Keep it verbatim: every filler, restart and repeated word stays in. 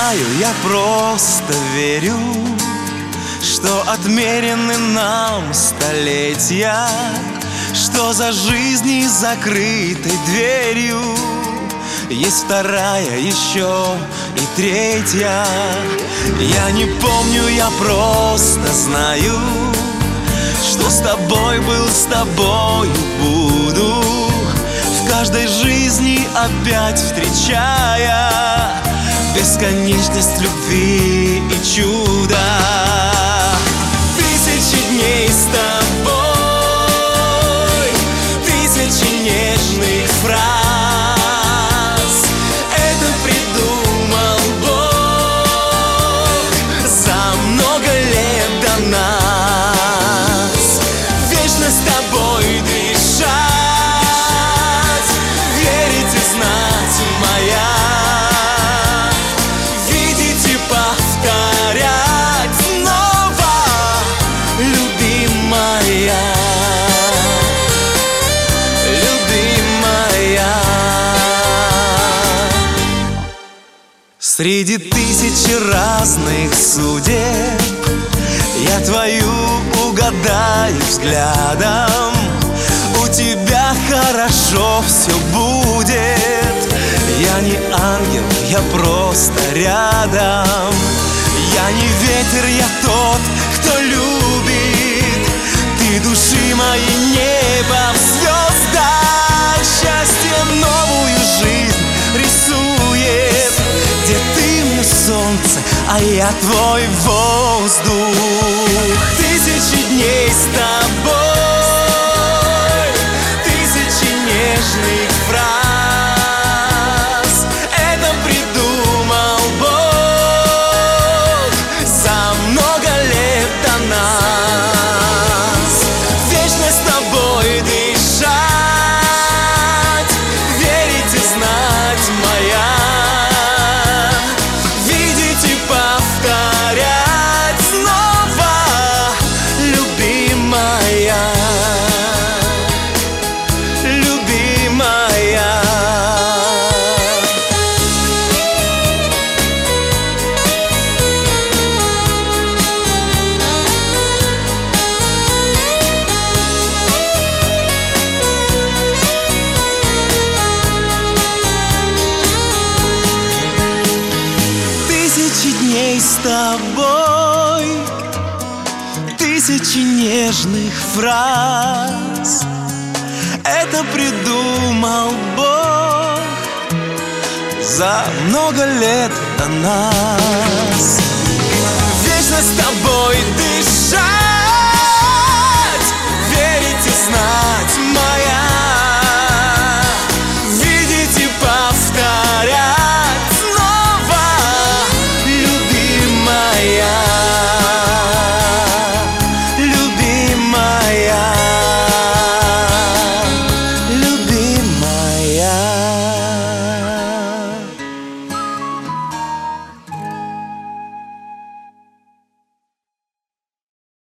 знаю, я просто верю, что отмерены нам столетия, что за жизнью закрытой дверью есть вторая, еще и третья. Я не помню, я просто знаю, что с тобой был, с тобою буду, в каждой жизни опять встречая бесконечность любви и чуда. Тысячи дней с тобой, тысячи нежных фраз, это придумал Бог за много лет до нас. Вечно с тобой дышать, верить и знать моя, видеть и повторять снова, любимая, любимая. Среди тысячи разных судеб я твою угадаю взглядом. У тебя хорошо все будет. Я не ангел, я просто рядом. Я не ветер, я тот, кто любит. Ты души моей небо в звездах. Счастье новую жизнь рисует, где ты мне солнце, а я твой воздух. Тысячи дней с тобой, тысячи нежных фраз, это придумал Бог за много лет до нас. Вечно с тобой дышать, верить и знать моя, видеть и повторять снова, любимая, любимая. Тысячи дней с тобой, тысячи нежных фраз, это придумал Бог за много лет до нас. Вечно с тобой дышать,